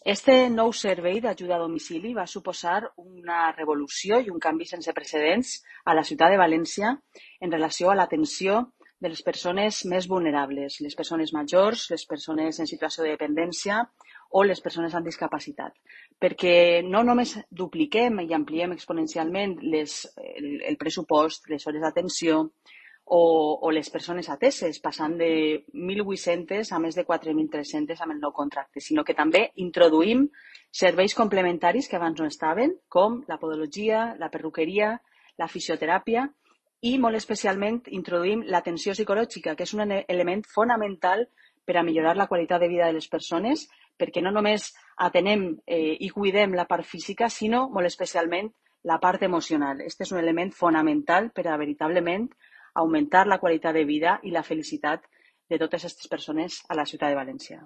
Este nou servei d'ajuda a domicili va suposar una revolució i un canvi sense precedents a la ciutat de València en relació a l'atenció de les persones més vulnerables, les persones majors, les persones en situació de dependència o les persones amb discapacitat. Perquè no només dupliquem i ampliem exponencialment el pressupost, les hores d'atenció, o les persones ateses, passant de 1.800 a més de 4.300 amb el nou contracte, sinó que també introduïm serveis complementaris que abans no estaven, com la podologia, la perruqueria, la fisioteràpia i, molt especialment, introduïm l'atenció psicològica, que és un element fonamental per a millorar la qualitat de vida de les persones, perquè no només atenem i cuidem la part física, sinó, molt especialment, la part emocional. Este és un element fonamental per a veritablement augmentar la qualitat de vida i la felicitat de totes aquestes persones a la ciutat de València.